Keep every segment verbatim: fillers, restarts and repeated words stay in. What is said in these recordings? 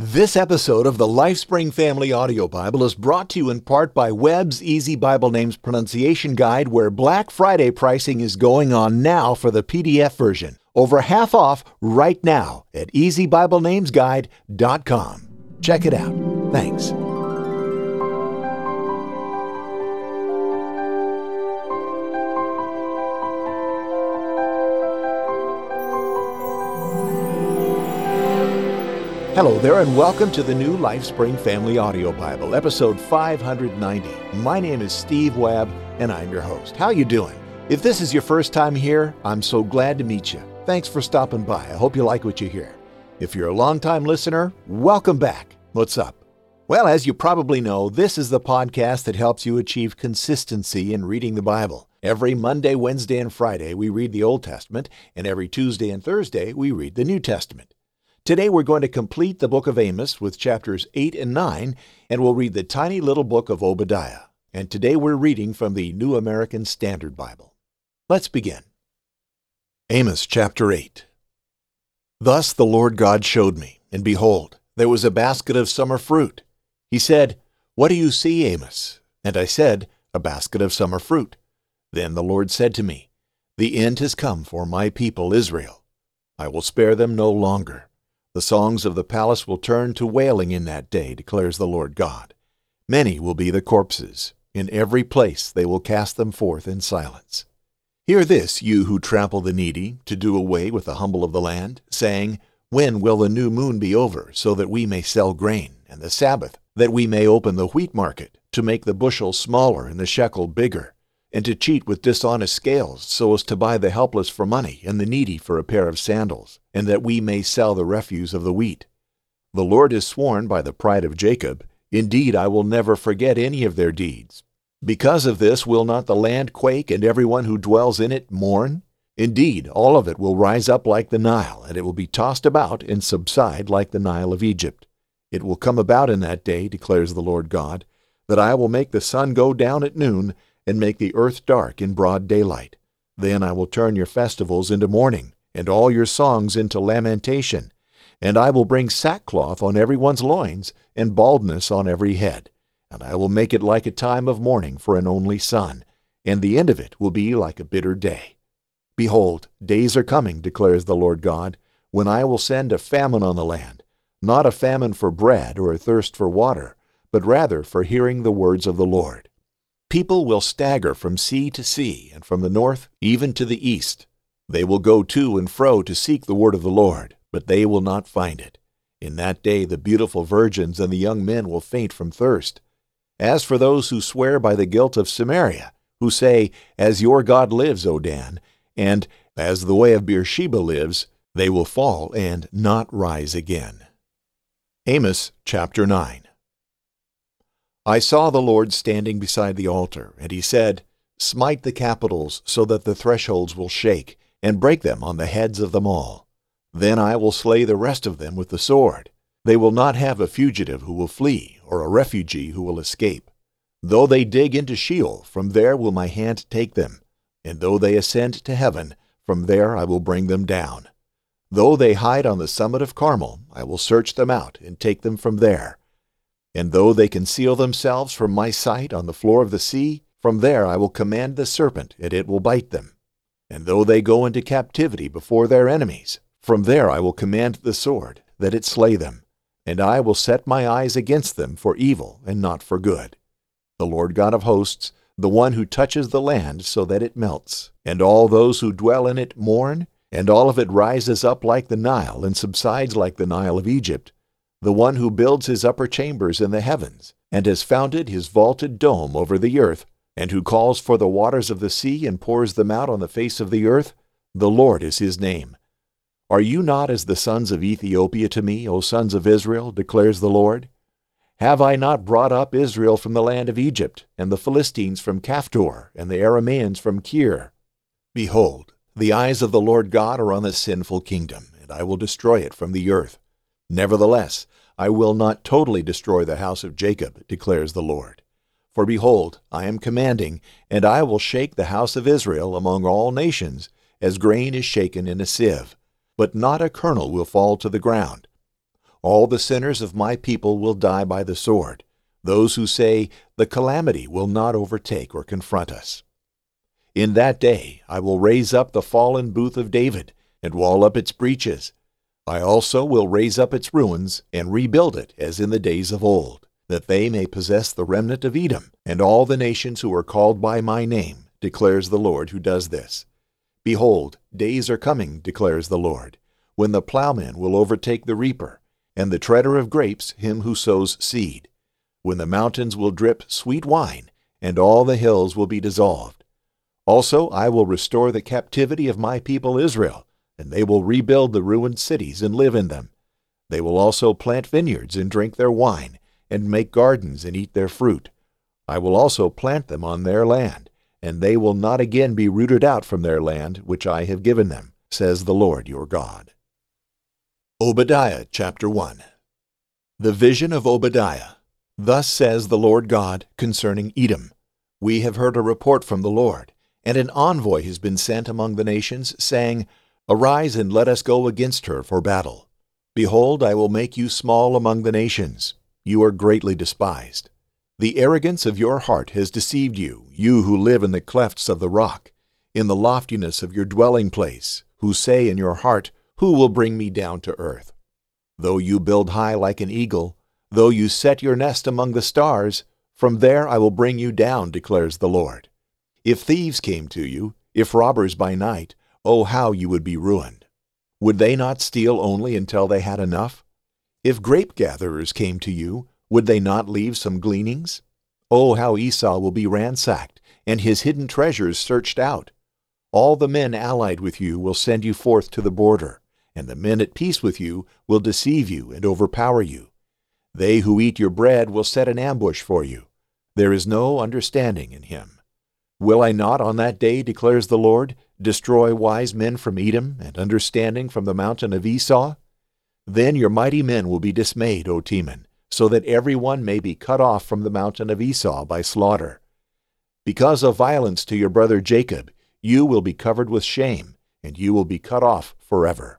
This episode of the LifeSpring Family Audio Bible is brought to you in part by Webb's Easy Bible Names Pronunciation Guide, where Black Friday pricing is going on now for the P D F version. Over half off right now at easy bible names guide dot com. Check it out. Thanks. Hello there and welcome to the new LifeSpring Family Audio Bible, episode five ninety. My name is Steve Webb and I'm your host. How you doing? If this is your first time here, I'm so glad to meet you. Thanks for stopping by. I hope you like what you hear. If you're a longtime listener, welcome back. What's up? Well, as you probably know, this is the podcast that helps you achieve consistency in reading the Bible. Every Monday, Wednesday, and Friday, we read the Old Testament, and every Tuesday and Thursday, we read the New Testament. Today we're going to complete the book of Amos with chapters eight and nine, and we'll read the tiny little book of Obadiah. And today we're reading from the New American Standard Bible. Let's begin. Amos chapter eight. Thus the Lord God showed me, and behold, there was a basket of summer fruit. He said, What do you see, Amos? And I said, A basket of summer fruit. Then the Lord said to me, The end has come for my people Israel. I will spare them no longer. The songs of the palace will turn to wailing in that day, declares the Lord God. Many will be the corpses. In every place they will cast them forth in silence. Hear this, you who trample the needy, to do away with the humble of the land, saying, When will the new moon be over, so that we may sell grain, and the Sabbath, that we may open the wheat market, to make the bushel smaller and the shekel bigger, and to cheat with dishonest scales, so as to buy the helpless for money, and the needy for a pair of sandals, and that we may sell the refuse of the wheat. The Lord has sworn by the pride of Jacob, Indeed, I will never forget any of their deeds. Because of this will not the land quake, and everyone who dwells in it mourn? Indeed, all of it will rise up like the Nile, and it will be tossed about and subside like the Nile of Egypt. It will come about in that day, declares the Lord God, that I will make the sun go down at noon, and make the earth dark in broad daylight. Then I will turn your festivals into mourning, and all your songs into lamentation. And I will bring sackcloth on everyone's loins, and baldness on every head. And I will make it like a time of mourning for an only son, and the end of it will be like a bitter day. Behold, days are coming, declares the Lord God, when I will send a famine on the land, not a famine for bread or a thirst for water, but rather for hearing the words of the Lord. People will stagger from sea to sea, and from the north even to the east. They will go to and fro to seek the word of the Lord, but they will not find it. In that day the beautiful virgins and the young men will faint from thirst. As for those who swear by the guilt of Samaria, who say, As your God lives, O Dan, and as the way of Beersheba lives, they will fall and not rise again. Amos chapter nine. I saw the Lord standing beside the altar, and he said, Smite the capitals so that the thresholds will shake, and break them on the heads of them all. Then I will slay the rest of them with the sword. They will not have a fugitive who will flee, or a refugee who will escape. Though they dig into Sheol, from there will my hand take them. And though they ascend to heaven, from there I will bring them down. Though they hide on the summit of Carmel, I will search them out and take them from there. And though they conceal themselves from my sight on the floor of the sea, from there I will command the serpent, and it will bite them. And though they go into captivity before their enemies, from there I will command the sword, that it slay them. And I will set my eyes against them for evil and not for good. The Lord God of hosts, the one who touches the land so that it melts, and all those who dwell in it mourn, and all of it rises up like the Nile and subsides like the Nile of Egypt, the one who builds his upper chambers in the heavens, and has founded his vaulted dome over the earth, and who calls for the waters of the sea and pours them out on the face of the earth, the Lord is his name. Are you not as the sons of Ethiopia to me, O sons of Israel, declares the Lord? Have I not brought up Israel from the land of Egypt, and the Philistines from Caphtor, and the Arameans from Kir? Behold, the eyes of the Lord God are on the sinful kingdom, and I will destroy it from the earth. Nevertheless, I will not totally destroy the house of Jacob, declares the Lord. For behold, I am commanding, and I will shake the house of Israel among all nations, as grain is shaken in a sieve, but not a kernel will fall to the ground. All the sinners of my people will die by the sword, those who say, the calamity will not overtake or confront us. In that day I will raise up the fallen booth of David, and wall up its breaches. I also will raise up its ruins, and rebuild it as in the days of old, that they may possess the remnant of Edom, and all the nations who are called by my name, declares the Lord who does this. Behold, days are coming, declares the Lord, when the plowman will overtake the reaper, and the treader of grapes him who sows seed, when the mountains will drip sweet wine, and all the hills will be dissolved. Also I will restore the captivity of my people Israel, and they will rebuild the ruined cities and live in them. They will also plant vineyards and drink their wine, and make gardens and eat their fruit. I will also plant them on their land, and they will not again be rooted out from their land which I have given them, says the Lord your God. Obadiah chapter one. The vision of Obadiah. Thus says the Lord God concerning Edom. We have heard a report from the Lord, and an envoy has been sent among the nations, saying, Arise and let us go against her for battle. Behold, I will make you small among the nations. You are greatly despised. The arrogance of your heart has deceived you, you who live in the clefts of the rock, in the loftiness of your dwelling place, who say in your heart, Who will bring me down to earth? Though you build high like an eagle, though you set your nest among the stars, from there I will bring you down, declares the Lord. If thieves came to you, if robbers by night, oh, how you would be ruined! Would they not steal only until they had enough? If grape-gatherers came to you, would they not leave some gleanings? Oh, how Esau will be ransacked, and his hidden treasures searched out! All the men allied with you will send you forth to the border, and the men at peace with you will deceive you and overpower you. They who eat your bread will set an ambush for you. There is no understanding in him. Will I not on that day, declares the Lord, destroy wise men from Edom and understanding from the mountain of Esau? Then your mighty men will be dismayed, O Teman, so that every one may be cut off from the mountain of Esau by slaughter. Because of violence to your brother Jacob, you will be covered with shame, and you will be cut off forever.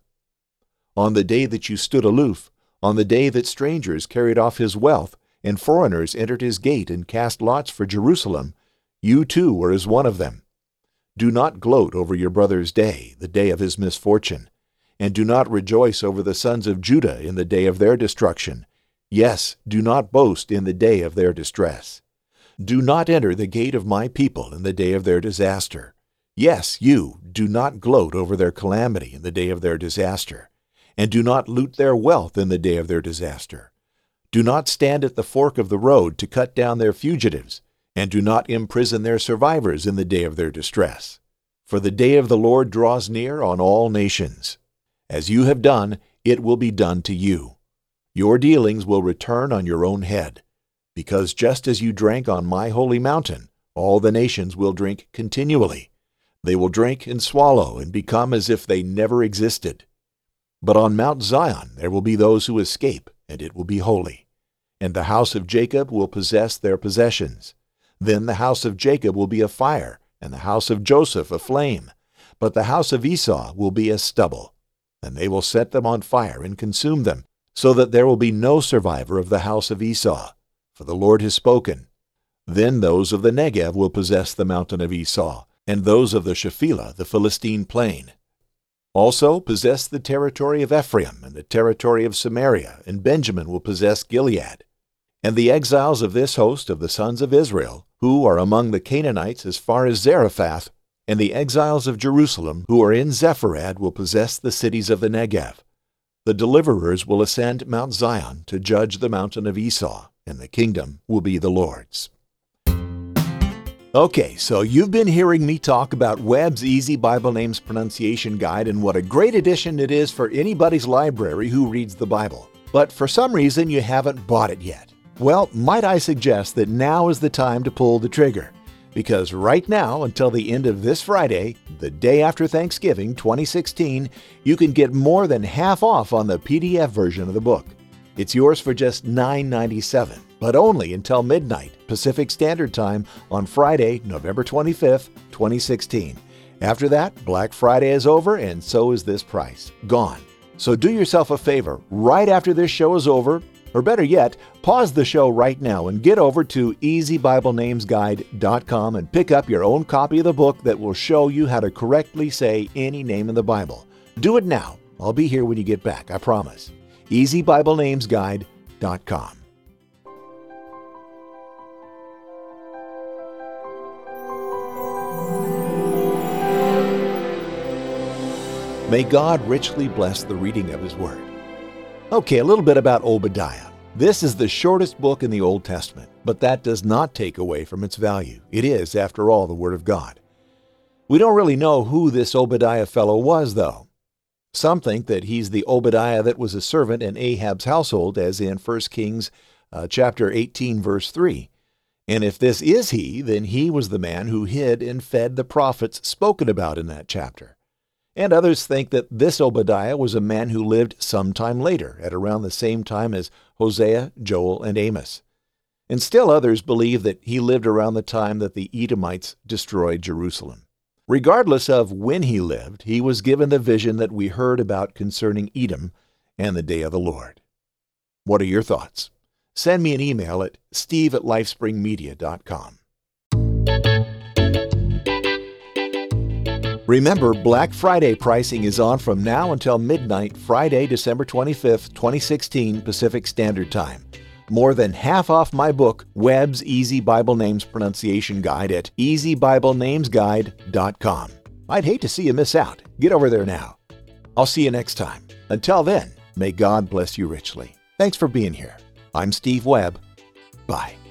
On the day that you stood aloof, on the day that strangers carried off his wealth, and foreigners entered his gate and cast lots for Jerusalem, you too were as one of them. Do not gloat over your brother's day, the day of his misfortune, and do not rejoice over the sons of Judah in the day of their destruction. Yes, do not boast in the day of their distress. Do not enter the gate of my people in the day of their disaster. Yes, you, do not gloat over their calamity in the day of their disaster, and do not loot their wealth in the day of their disaster. Do not stand at the fork of the road to cut down their fugitives, and do not imprison their survivors in the day of their distress. For the day of the Lord draws near on all nations. As you have done, it will be done to you. Your dealings will return on your own head, because just as you drank on my holy mountain, all the nations will drink continually. They will drink and swallow and become as if they never existed. But on Mount Zion there will be those who escape, and it will be holy. And the house of Jacob will possess their possessions. Then the house of Jacob will be a fire, and the house of Joseph a flame. But the house of Esau will be as stubble. And they will set them on fire and consume them, so that there will be no survivor of the house of Esau. For the Lord has spoken. Then those of the Negev will possess the mountain of Esau, and those of the Shephelah the Philistine plain. Also possess the territory of Ephraim and the territory of Samaria, and Benjamin will possess Gilead. And the exiles of this host of the sons of Israel, who are among the Canaanites as far as Zarephath, and the exiles of Jerusalem, who are in Zepharad, will possess the cities of the Negev. The deliverers will ascend Mount Zion to judge the mountain of Esau, and the kingdom will be the Lord's. Okay, so you've been hearing me talk about Webb's Easy Bible Names Pronunciation Guide and what a great addition it is for anybody's library who reads the Bible. But for some reason you haven't bought it yet. Well, might I suggest that now is the time to pull the trigger. Because right now, until the end of this Friday, the day after Thanksgiving twenty sixteen, you can get more than half off on the P D F version of the book. It's yours for just nine ninety-seven, but only until midnight Pacific Standard Time on Friday, November twenty-fifth, twenty sixteen. After that, Black Friday is over and so is this price. Gone. So do yourself a favor right after this show is over, or better yet, pause the show right now and get over to easy bible names guide dot com and pick up your own copy of the book that will show you how to correctly say any name in the Bible. Do it now. I'll be here when you get back, I promise. easy bible names guide dot com. May God richly bless the reading of His Word. Okay, a little bit about Obadiah. This is the shortest book in the Old Testament, but that does not take away from its value. It is, after all, the Word of God. We don't really know who this Obadiah fellow was, though. Some think that he's the Obadiah that was a servant in Ahab's household, as in First Kings uh, chapter eighteen, verse three. And if this is he, then he was the man who hid and fed the prophets spoken about in that chapter. And others think that this Obadiah was a man who lived sometime later, at around the same time as Hosea, Joel, and Amos. And still others believe that he lived around the time that the Edomites destroyed Jerusalem. Regardless of when he lived, he was given the vision that we heard about concerning Edom and the day of the Lord. What are your thoughts? Send me an email at steve at lifespring media dot com. Remember, Black Friday pricing is on from now until midnight, Friday, December twenty-fifth, twenty sixteen, Pacific Standard Time. More than half off my book, Webb's Easy Bible Names Pronunciation Guide at easy bible names guide dot com. I'd hate to see you miss out. Get over there now. I'll see you next time. Until then, may God bless you richly. Thanks for being here. I'm Steve Webb. Bye.